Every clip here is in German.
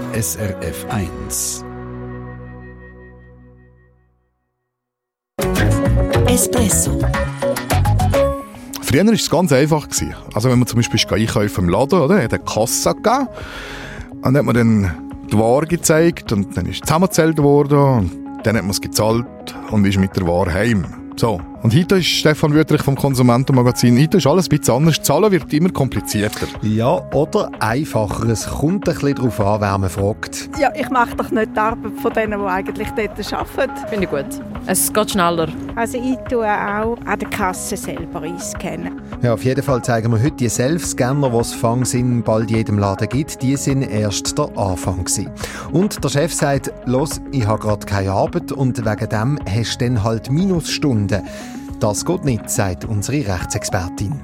SRF 1. Espresso. Früher war es ganz einfach. Also wenn man zum Beispiel einkaufen im Laden, oder? Hat eine Kasse gegeben. Und dann hat man dann die Ware gezeigt und dann ist zusammengezählt worden und dann hat man es gezahlt und ist mit der Ware heim. So. Und heute ist Stefan Wüthrich vom Konsumentenmagazin. Heute ist alles ein bisschen anders. Zahlen wird immer komplizierter. Ja, oder einfacher. Es kommt ein bisschen darauf an, wer man fragt. Ja, ich mache doch nicht die Arbeit von denen, die eigentlich dort arbeiten. Finde ich gut. Es geht schneller. Also ich tue auch an der Kasse selber einscannen. Ja, auf jeden Fall zeigen wir heute die Self-Scanner, die es in bald jedem Laden gibt. Die sind erst der Anfang gewesen. Und der Chef sagt, «Los, ich habe gerade keine Arbeit und wegen dem hast du dann halt Minusstunden.» Das geht nicht, sagt unsere Rechtsexpertin.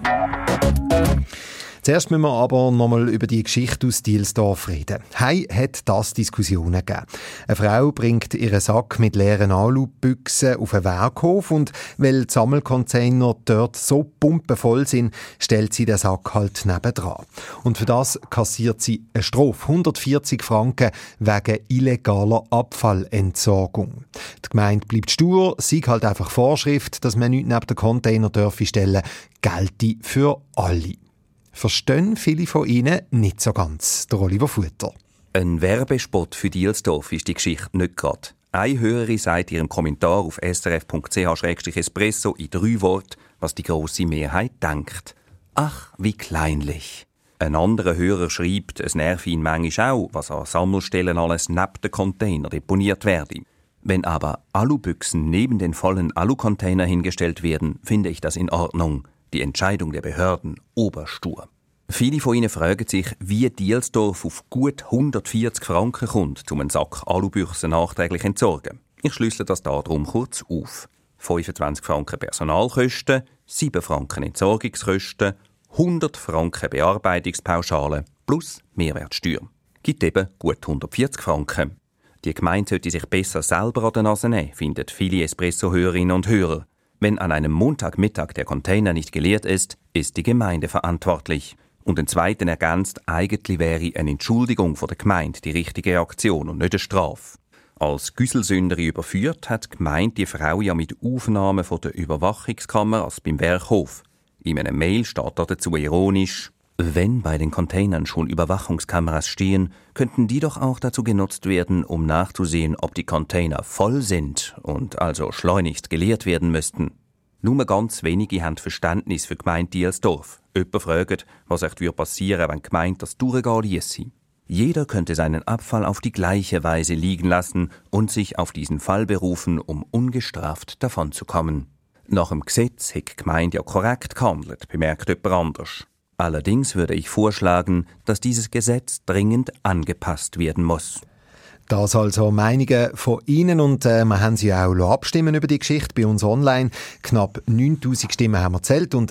Zuerst müssen wir aber nochmal über die Geschichte aus Dielsdorf reden. Hei hat das Diskussionen gegeben. Eine Frau bringt ihren Sack mit leeren Alubüchsen auf einen Werkhof und weil die Sammelcontainer dort so pumpenvoll sind, stellt sie den Sack halt nebendran. Und für das kassiert sie eine Strafe, 140 Franken wegen illegaler Abfallentsorgung. Die Gemeinde bleibt stur, sei halt einfach Vorschrift, dass man nichts neben den Container stellen dürfe, gelte für alle. Verstehen viele von Ihnen nicht so ganz. Der Oliver Futter. Ein Werbespot für Dielsdorf ist die Geschichte nicht gerade. Eine Hörerin sagt in ihrem Kommentar auf srf.ch/espresso in 3 Worten, was die grosse Mehrheit denkt. Ach, wie kleinlich. Ein anderer Hörer schreibt, es nerve ihn manchmal auch, was an Sammelstellen alles neben den Container deponiert werde. Wenn aber Alubüchsen neben den vollen Alucontainer hingestellt werden, finde ich das in Ordnung. Die Entscheidung der Behörden oberstur. Viele von Ihnen fragen sich, wie Dielsdorf auf gut 140 Franken kommt, um einen Sack Alubüchsen nachträglich zu entsorgen. Ich schlüssele das darum kurz auf. 25 Franken Personalkosten, 7 Franken Entsorgungskosten, 100 Franken Bearbeitungspauschale plus Mehrwertsteuer. Gibt eben gut 140 Franken. Die Gemeinde sollte sich besser selber an der Nase nehmen, finden viele Espresso-Hörerinnen und Hörer. Wenn an einem Montagmittag der Container nicht geleert ist, ist die Gemeinde verantwortlich. Und ein zweiten ergänzt, eigentlich wäre eine Entschuldigung von der Gemeinde die richtige Reaktion und nicht eine Strafe. Als Güsselsünderin überführt, hat die Gemeinde die Frau ja mit Aufnahmen von der Überwachungskammer als beim Werkhof. In einer Mail steht dazu ironisch: Wenn bei den Containern schon Überwachungskameras stehen, könnten die doch auch dazu genutzt werden, um nachzusehen, ob die Container voll sind und also schleunigst geleert werden müssten. Nur ganz wenige haben Verständnis für die Gemeinde Dielsdorf. Jemand fragt, was echt passieren würde, wenn die Gemeinde das durchgehen liesse. Jeder könnte seinen Abfall auf die gleiche Weise liegen lassen und sich auf diesen Fall berufen, um ungestraft davonzukommen. Nach dem Gesetz hat die Gemeinde ja korrekt gehandelt, bemerkt jemand anders. Allerdings würde ich vorschlagen, dass dieses Gesetz dringend angepasst werden muss. Das also Meinungen von Ihnen und wir haben sie auch abstimmen über die Geschichte bei uns online. Knapp 9000 Stimmen haben wir gezählt und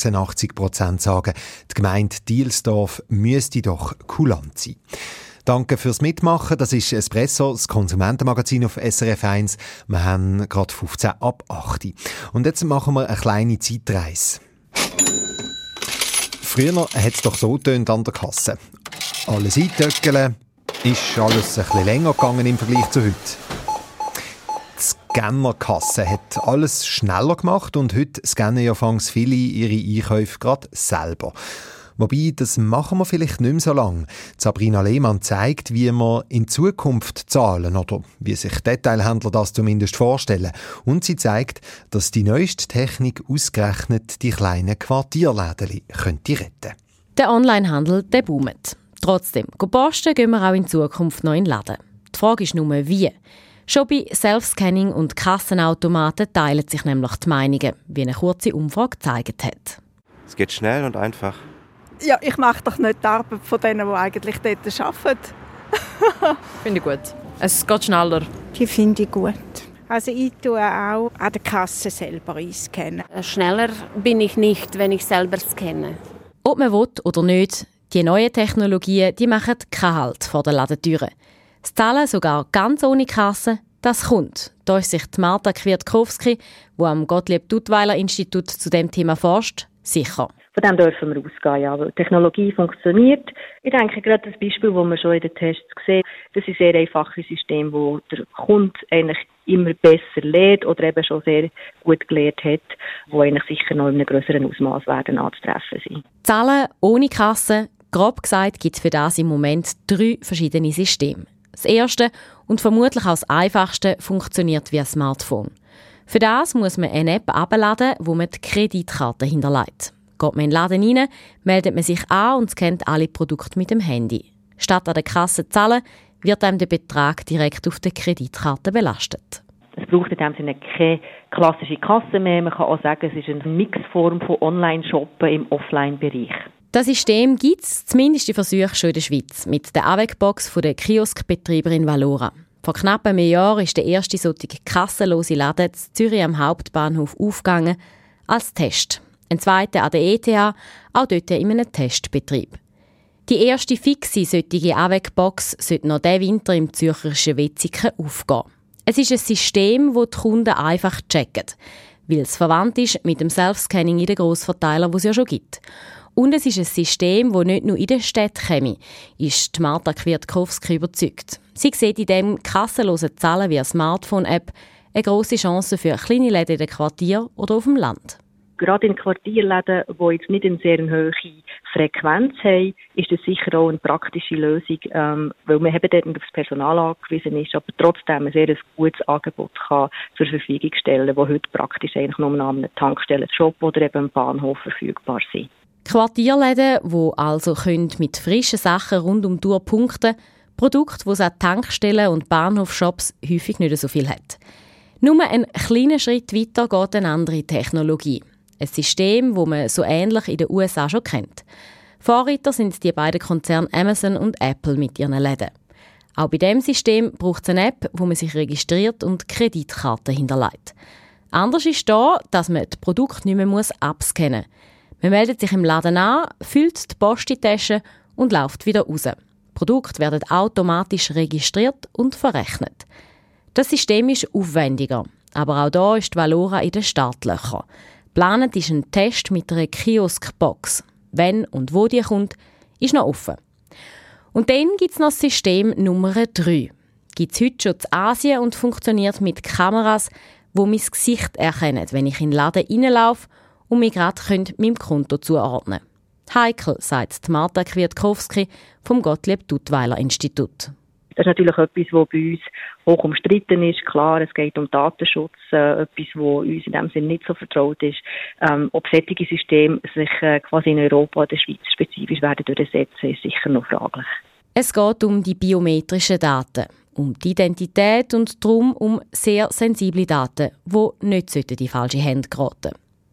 86% sagen, die Gemeinde Dielsdorf müsste doch kulant sein. Danke fürs Mitmachen. Das ist Espresso, das Konsumentenmagazin auf SRF 1. Wir haben gerade 15 ab 8. Und jetzt machen wir eine kleine Zeitreise. Früher hat es doch so getönt an der Kasse. Alles eintöckeln, ist alles ein bisschen länger gegangen im Vergleich zu heute. Die Scannerkasse hat alles schneller gemacht und heute scannen ja fangs viele ihre Einkäufe gerade selber. Wobei, das machen wir vielleicht nicht mehr so lange. Sabrina Lehmann zeigt, wie wir in Zukunft zahlen oder wie sich Detailhändler das zumindest vorstellen. Und sie zeigt, dass die neueste Technik ausgerechnet die kleinen Quartierläden könnte retten. Der Onlinehandel, der boomt. Trotzdem, posten gehen wir auch in Zukunft noch in Läden. Die Frage ist nur, wie. Schon bei Self-Scanning und Kassenautomaten teilen sich nämlich die Meinungen, wie eine kurze Umfrage gezeigt hat. Es geht schnell und einfach. Ja, ich mache doch nicht die Arbeit von denen, die eigentlich dort arbeiten. Finde ich gut. Es geht schneller. Die finde ich gut. Also ich tue auch an der Kasse selber einscannen. Schneller bin ich nicht, wenn ich selber scanne. Ob man will oder nicht, die neuen Technologien die machen keinen Halt vor den Ladentüren. Das Zahlen sogar ganz ohne Kasse, das kommt. Da ist sich die Marta Kwiatkowski, die am Gottlieb-Duttweiler-Institut zu dem Thema forscht, sicher. Von dem dürfen wir ausgehen, ja, weil die Technologie funktioniert. Ich denke, gerade das Beispiel, das wir schon in den Tests sehen, das ist ein sehr einfaches System, wo der Kunde eigentlich immer besser lernt oder eben schon sehr gut gelernt hat, wo eigentlich sicher noch in einem grösseren Ausmaß werden anzutreffen sein. Zahlen ohne Kasse, grob gesagt, gibt es für das im Moment 3 verschiedene Systeme. Das erste und vermutlich auch das einfachste funktioniert via Smartphone. Für das muss man eine App herunterladen, wo man die Kreditkarte hinterlegt. Geht man in den Laden rein, meldet man sich an und scannt alle Produkte mit dem Handy. Statt an der Kasse zu zahlen, wird einem der Betrag direkt auf der Kreditkarte belastet. Es braucht in dem Sinne keine klassische Kasse mehr. Man kann auch sagen, es ist eine Mixform von Online-Shoppen im Offline-Bereich. Das System gibt es, zumindest die Versuche, schon in der Schweiz, mit der Avec-Box von der Kioskbetreiberin Valora. Vor knapp einem Jahr ist der erste solche kassenlose Laden in Zürich am Hauptbahnhof aufgegangen, als Test. Ein zweiter an der ETH, auch dort in einem Testbetrieb. Die erste fixe solche Avec-Box sollte noch diesen Winter im zürcherischen Wetzikon aufgehen. Es ist ein System, das die Kunden einfach checken, weil es verwandt ist mit dem Self-Scanning in den Grossverteilern, die es ja schon gibt. Und es ist ein System, das nicht nur in der Stadt käme, ist Marta Kwiatkowski überzeugt. Sie sieht in diesem kassenlosen Zahlen via Smartphone-App eine grosse Chance für kleine Läden in den Quartieren oder auf dem Land. Gerade in Quartierläden, die jetzt nicht eine sehr hohe Frequenz haben, ist das sicher auch eine praktische Lösung, weil man eben dort auf das Personal angewiesen ist, aber trotzdem ein sehr gutes Angebot kann zur Verfügung stellen, das heute praktisch eigentlich nur an einem Tankstellenshop oder eben am Bahnhof verfügbar sind. Quartierläden, die also mit frischen Sachen rund um die Uhr punkten, Produkte, die es an Tankstellen und Bahnhofshops häufig nicht so viel hat. Nur einen kleinen Schritt weiter geht eine andere Technologie. Ein System, das man so ähnlich in den USA schon kennt. Vorreiter sind die beiden Konzerne Amazon und Apple mit ihren Läden. Auch bei diesem System braucht es eine App, wo man sich registriert und Kreditkarten hinterlegt. Anders ist da, dass man das Produkt nicht mehr abscannen muss. Man meldet sich im Laden an, füllt die Post-Tasche und läuft wieder raus. Produkte werden automatisch registriert und verrechnet. Das System ist aufwendiger, aber auch da ist die Valora in den Startlöchern. Geplant ist ein Test mit einer Kioskbox. Wenn und wo die kommt, ist noch offen. Und dann gibt es noch das System Nummer 3. Gibt es heute schon in Asien und funktioniert mit Kameras, die mein Gesicht erkennen, wenn ich in den Laden reinlaufe und mich gerade meinem Konto zuordnen können. Heikel, sagt Marta Kwiatkowski vom Gottlieb-Duttweiler-Institut. Das ist natürlich etwas, das bei uns hoch umstritten ist. Klar, es geht um Datenschutz, etwas, das uns in dem Sinne nicht so vertraut ist. Ob solche Systeme sich quasi in Europa oder der Schweiz spezifisch werden durchsetzen, ist sicher noch fraglich. Es geht um die biometrischen Daten, um die Identität und darum um sehr sensible Daten, die nicht in die falsche Hände geraten.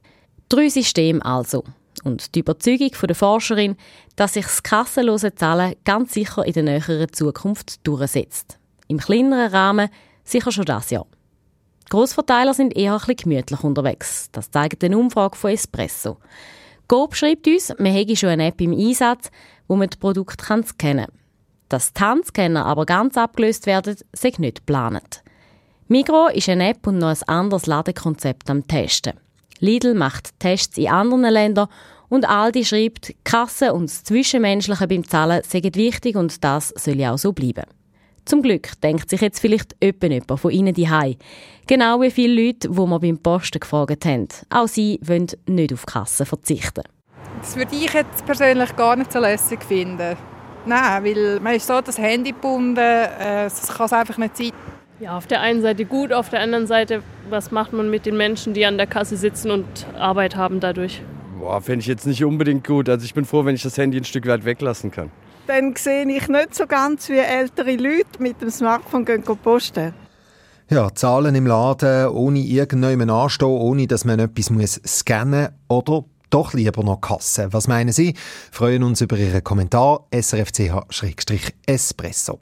3 Systeme also. Und die Überzeugung der Forscherin, dass sich das kassenlose Zahlen ganz sicher in der näheren Zukunft durchsetzt. Im kleineren Rahmen sicher schon dieses Jahr. Die Grossverteiler sind eher ein bisschen gemütlich unterwegs. Das zeigt eine Umfrage von Espresso. Coop schreibt uns, man hätte schon eine App im Einsatz, wo man das Produkt scannen kann. Dass die Handscanner aber ganz abgelöst werden, sei nicht geplant. Migros ist eine App und noch ein anderes Ladekonzept am Testen. Lidl macht Tests in anderen Ländern und Aldi schreibt, Kasse und das Zwischenmenschliche beim Zahlen seien wichtig und das soll ja auch so bleiben. Zum Glück denkt sich jetzt vielleicht jemand von Ihnen daheim. Genau wie viele Leute, die wir beim Posten gefragt haben. Auch sie wollen nicht auf Kasse verzichten. Das würde ich jetzt persönlich gar nicht so lässig finden. Nein, weil man ist so das Handy gebunden, das kann es einfach nicht sein. Ja, auf der einen Seite gut, auf der anderen Seite, was macht man mit den Menschen, die an der Kasse sitzen und Arbeit haben dadurch? Fände ich jetzt nicht unbedingt gut. Also ich bin froh, wenn ich das Handy ein Stück weit weglassen kann. Dann sehe ich nicht so ganz, wie ältere Leute mit dem Smartphone posten. Ja, Zahlen im Laden, ohne irgendjemanden anstehen, ohne dass man etwas scannen muss oder doch lieber noch Kasse. Was meinen Sie? Freuen uns über Ihren Kommentar srfch-espresso.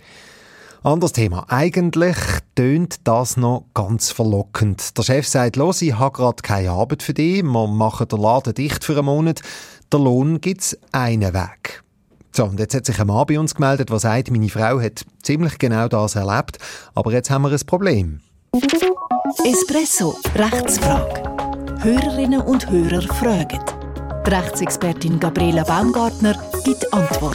Anderes Thema. Eigentlich tönt das noch ganz verlockend. Der Chef sagt, los, ich habe gerade keine Arbeit für dich, wir machen den Laden dicht für einen Monat. Der Lohn gibt es einen Weg. So, und jetzt hat sich ein Mann bei uns gemeldet, der sagt, meine Frau hat ziemlich genau das erlebt, aber jetzt haben wir ein Problem. Espresso, Rechtsfrage. Hörerinnen und Hörer fragen. Die Rechtsexpertin Gabriela Baumgartner gibt Antwort.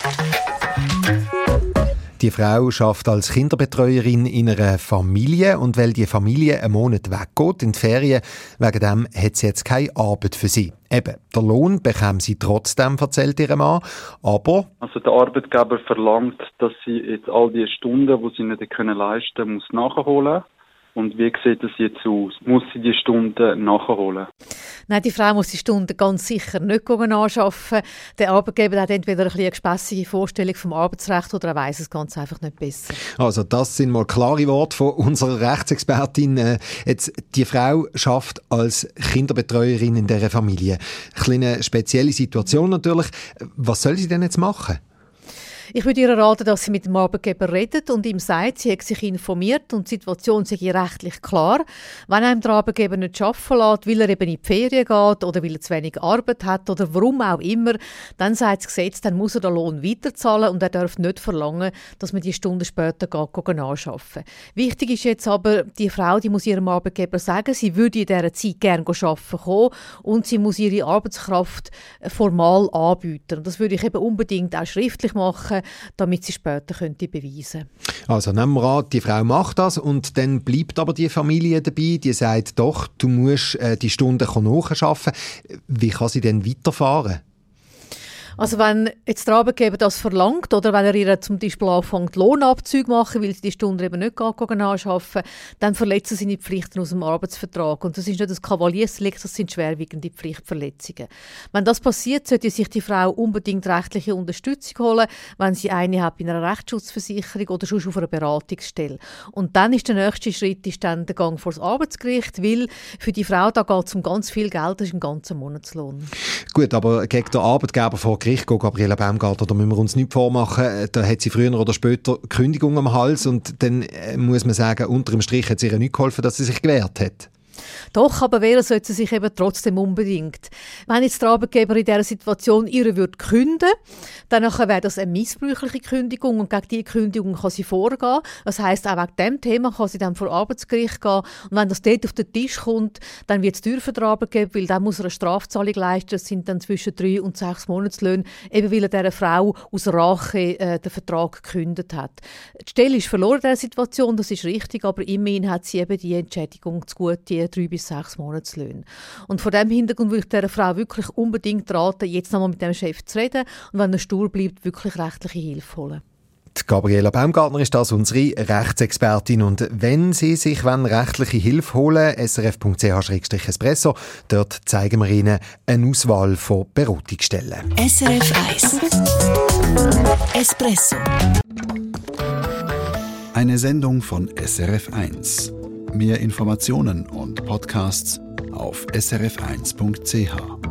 Die Frau arbeitet als Kinderbetreuerin in einer Familie und weil die Familie einen Monat weggeht in die Ferien, wegen dem hat sie jetzt keine Arbeit für sie. Eben, der Lohn bekommt sie trotzdem, erzählt ihr Mann, aber... Also der Arbeitgeber verlangt, dass sie jetzt all die Stunden, die sie nicht leisten können, muss nachholen. Und wie sieht das jetzt aus? Muss sie die Stunden nachholen? Nein, die Frau muss die Stunden ganz sicher nicht anschaffen. Der Arbeitgeber hat entweder eine gespässige Vorstellung vom Arbeitsrecht oder er weiss es ganz einfach nicht besser. Also das sind mal klare Worte von unserer Rechtsexpertin. Jetzt, die Frau arbeitet als Kinderbetreuerin in dieser Familie. Eine kleine spezielle Situation natürlich. Was soll sie denn jetzt machen? Ich würde ihr raten, dass sie mit dem Arbeitgeber redet und ihm sagt, sie hat sich informiert und die Situation sei rechtlich klar. Wenn einem der Arbeitgeber nicht arbeiten lässt, weil er eben in die Ferien geht oder weil er zu wenig Arbeit hat oder warum auch immer, dann sagt das Gesetz, dann muss er den Lohn weiterzahlen und er darf nicht verlangen, dass man die Stunden später anschaffen. Wichtig ist jetzt aber, die Frau, die muss ihrem Arbeitgeber sagen, sie würde in dieser Zeit gerne arbeiten kommen und sie muss ihre Arbeitskraft formal anbieten. Und das würde ich eben unbedingt auch schriftlich machen, damit sie später beweisen könnte. Also nehmen wir an, die Frau macht das und dann bleibt aber die Familie dabei, die sagt doch, du musst die Stunden nachschaffen. Wie kann sie denn weiterfahren? Also wenn jetzt der Arbeitgeber das verlangt oder wenn er ihr zum Beispiel anfängt, Lohnabzüge machen, weil sie die Stunden eben nicht anschaffen, dann verletzt er seine Pflichten aus dem Arbeitsvertrag. Und das ist nicht das Kavaliersdelikt, das sind schwerwiegende Pflichtverletzungen. Wenn das passiert, sollte sich die Frau unbedingt rechtliche Unterstützung holen, wenn sie eine hat bei einer Rechtsschutzversicherung oder schon auf einer Beratungsstelle. Und dann ist der nächste Schritt ist dann der Gang vor das Arbeitsgericht, weil für die Frau da geht es um ganz viel Geld, das ist ein ganzer Monatslohn. Gut, aber gegen den Arbeitgeber vor Gericht gehen, Gabriela Baumgartner, da müssen wir uns nichts vormachen. Da hat sie früher oder später Kündigung am Hals und dann muss man sagen, unter dem Strich hat es ihr nicht geholfen, dass sie sich gewehrt hat. Doch, aber wehren sollte sie sich eben trotzdem unbedingt. Wenn jetzt der Arbeitgeber in dieser Situation ihre würde künden, dann wäre das eine missbräuchliche Kündigung und gegen diese Kündigung kann sie vorgehen. Das heisst, auch wegen diesem Thema kann sie dann vor Arbeitsgericht gehen und wenn das dort auf den Tisch kommt, dann wird es teuer für den Arbeitgeber, weil dann muss er eine Strafzahlung leisten. Das sind dann zwischen 3 und 6 Monatslöhne, eben weil er dieser Frau aus Rache den Vertrag gekündigt hat. Die Stelle ist verloren in dieser Situation, das ist richtig, aber immerhin hat sie eben die Entschädigung zu gut, die 3 bis 6 Monatslöhne. Und vor diesem Hintergrund würde ich dieser Frau wirklich unbedingt raten, jetzt nochmal mit dem Chef zu reden und wenn er stur bleibt, wirklich rechtliche Hilfe holen. Die Gabriela Baumgartner ist das, unsere Rechtsexpertin. Und wenn Sie sich rechtliche Hilfe holen, srf.ch/espresso, dort zeigen wir Ihnen eine Auswahl von Beratungsstellen. SRF 1 Espresso. Eine Sendung von SRF 1. Mehr Informationen und Podcasts auf srf1.ch.